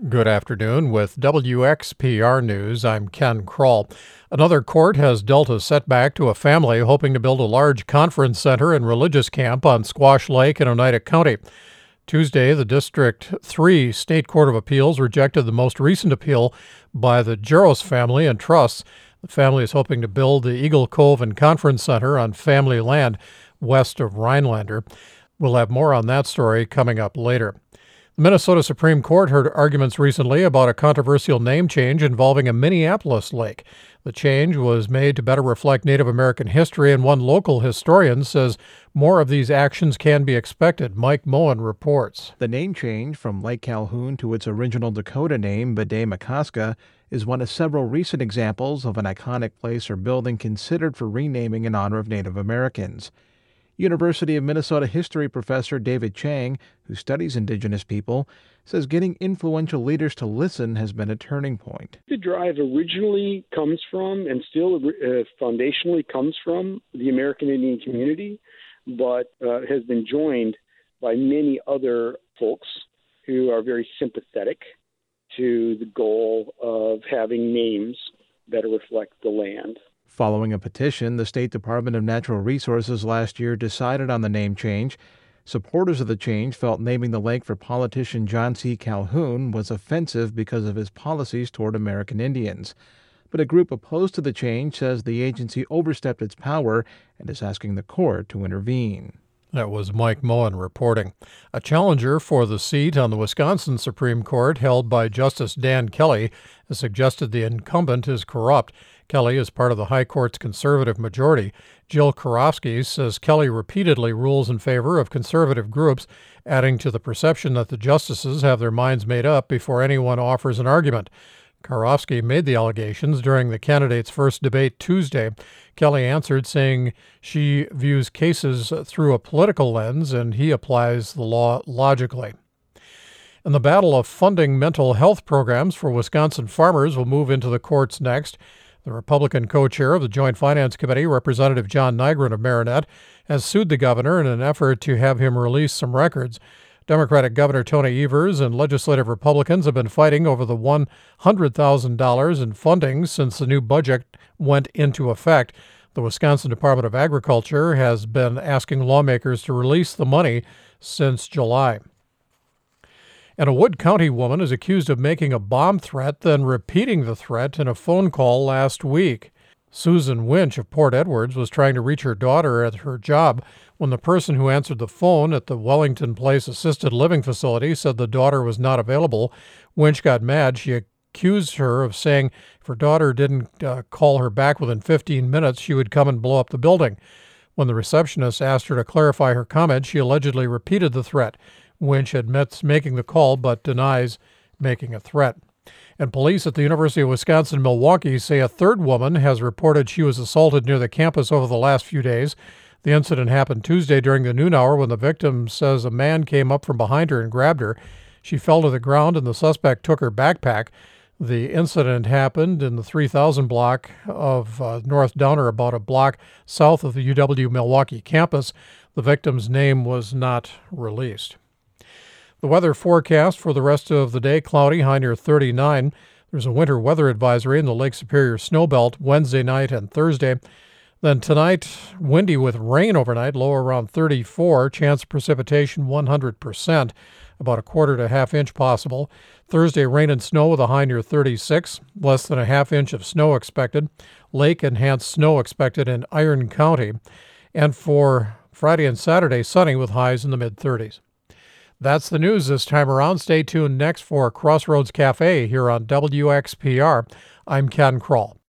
Good afternoon. With WXPR News, I'm Ken Kroll. Another court has dealt a setback to a family hoping to build a large conference center and religious camp on Squash Lake in Oneida County. Tuesday, the District 3 State Court of Appeals rejected the most recent appeal by the Jaros family and trusts. The family is hoping to build the Eagle Cove and Conference Center on family land west of Rhinelander. We'll have more on that story coming up later. The Minnesota Supreme Court heard arguments recently about a controversial name change involving a Minneapolis lake. The change was made to better reflect Native American history, and one local historian says more of these actions can be expected. Mike Moen reports. The name change from Lake Calhoun to its original Dakota name, Bede-Makaska, is one of several recent examples of an iconic place or building considered for renaming in honor of Native Americans. University of Minnesota history professor David Chang, who studies Indigenous people, says getting influential leaders to listen has been a turning point. The drive originally comes from, and still foundationally comes from, the American Indian community, but has been joined by many other folks who are very sympathetic to the goal of having names that reflect the land. Following a petition, the State Department of Natural Resources last year decided on the name change. Supporters of the change felt naming the lake for politician John C. Calhoun was offensive because of his policies toward American Indians. But a group opposed to the change says the agency overstepped its power and is asking the court to intervene. That was Mike Moen reporting. A challenger for the seat on the Wisconsin Supreme Court, held by Justice Dan Kelly, has suggested the incumbent is corrupt. Kelly is part of the High Court's conservative majority. Jill Karofsky says Kelly repeatedly rules in favor of conservative groups, adding to the perception that the justices have their minds made up before anyone offers an argument. Karofsky made the allegations during the candidates' first debate Tuesday. Kelly answered, saying she views cases through a political lens and he applies the law logically. And the battle of funding mental health programs for Wisconsin farmers will move into the courts next. The Republican co-chair of the Joint Finance Committee, Representative John Nygren of Marinette, has sued the governor in an effort to have him release some records. Democratic Governor Tony Evers and legislative Republicans have been fighting over the $100,000 in funding since the new budget went into effect. The Wisconsin Department of Agriculture has been asking lawmakers to release the money since July. And a Wood County woman is accused of making a bomb threat, then repeating the threat in a phone call last week. Susan Winch of Port Edwards was trying to reach her daughter at her job when the person who answered the phone at the Wellington Place assisted living facility said the daughter was not available. Winch got mad. She accused her of saying if her daughter didn't call her back within 15 minutes, she would come and blow up the building. When the receptionist asked her to clarify her comment, she allegedly repeated the threat. Winch admits making the call but denies making a threat. And police at the University of Wisconsin-Milwaukee say a third woman has reported she was assaulted near the campus over the last few days. The incident happened Tuesday during the noon hour when the victim says a man came up from behind her and grabbed her. She fell to the ground and the suspect took her backpack. The incident happened in the 3000 block of North Downer, about a block south of the UW-Milwaukee campus. The victim's name was not released. The weather forecast for the rest of the day: cloudy, high near 39. There's a winter weather advisory in the Lake Superior Snowbelt Wednesday night and Thursday. Then tonight, windy with rain overnight, low around 34. Chance of precipitation 100%, about a quarter to a half inch possible. Thursday, rain and snow with a high near 36. Less than a half inch of snow expected. Lake-enhanced snow expected in Iron County. And for Friday and Saturday, sunny with highs in the mid-30s. That's the news this time around. Stay tuned next for Crossroads Cafe here on WXPR. I'm Ken Kroll.